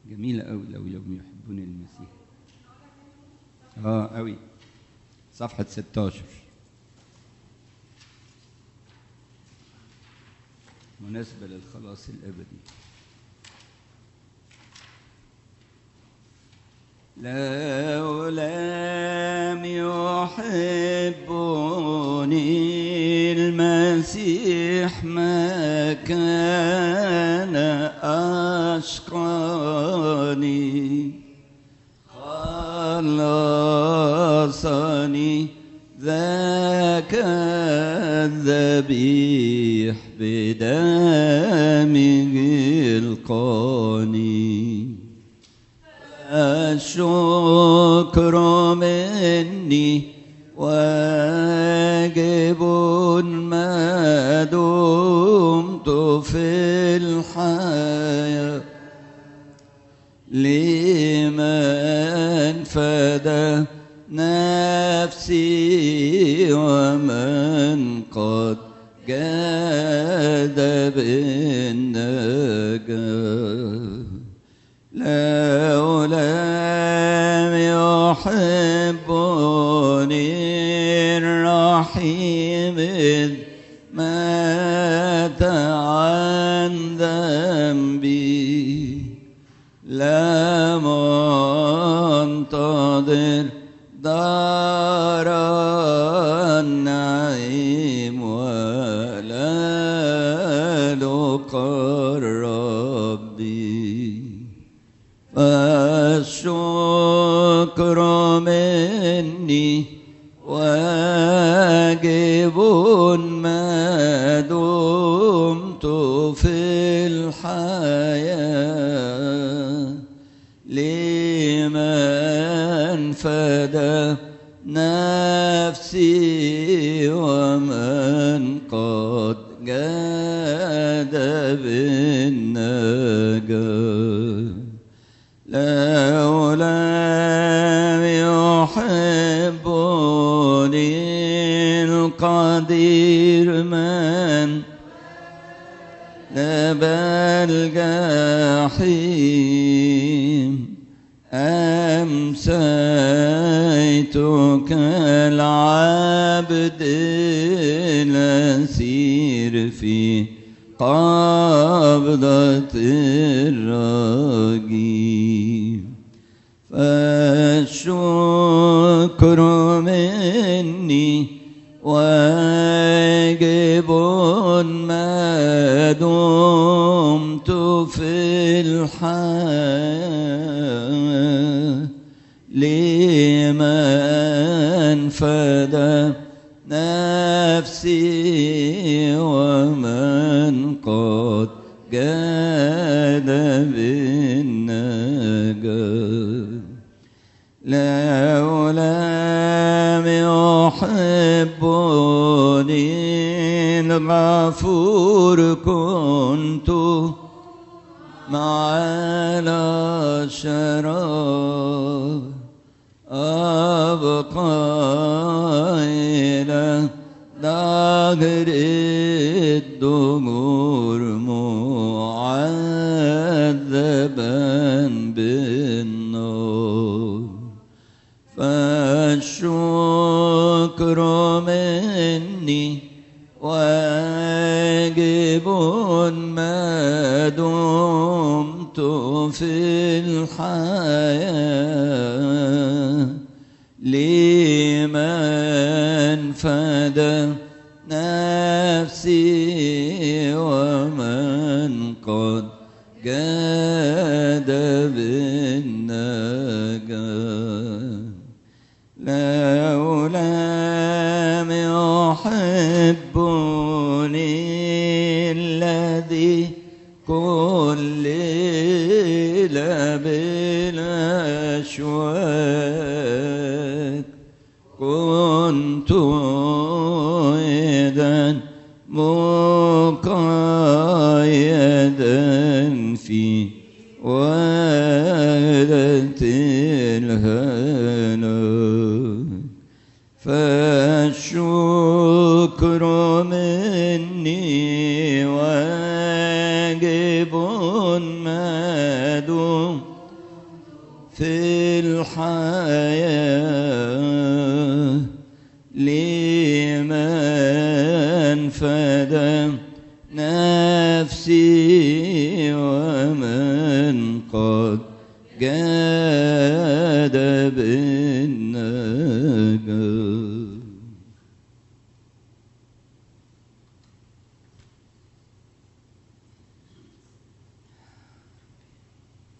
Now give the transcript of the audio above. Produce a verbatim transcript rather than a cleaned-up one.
جميلة أوي لو لو يحبون المسيح. اه أوي. صفحة ستاشر مناسبة للخلاص الأبدي. لو لم يحبني المسيح ما كان أشقاني، خلصني ذاك الذبيح بدمه القاني. الشكر مني واجب ما دمت في الحياة، لمن فدى نفسي ومن قد جاد بالنجاة. لو لم يحبني الرحيم إذ مات عن ذنبي، لم أنتظر دار النعيم ولا لقى ربي. فالشكر مني واجب ما دمت في الحياة، لمن فدى نفسي ومن قد جاد بالنجاة. لو لم يحبني القدير من نبى الجحيم، أمسيت كالعبد الأسير في قبضة الرجيم. فالشكر مني واجب ما دمت في الحياة، لمن فدى نفسي ومن قد جاد بالنجاة. لو لم يحبني الغفور كنت مع الأشرار، أبقى إلى دهر الدهور معذبا بالنار. فالشكر مني واجب ما دمت في الحياة، لمن فدى نفسي ومن قد جاد بالنجاة. لو لم يحبني الذي كل ليلة بالأشواك، كنت إذا مقيدا في وادة الهلاك. فالشكر مني واجب ما دمت في الحياة لمن فدى نفسي ومن قد جاء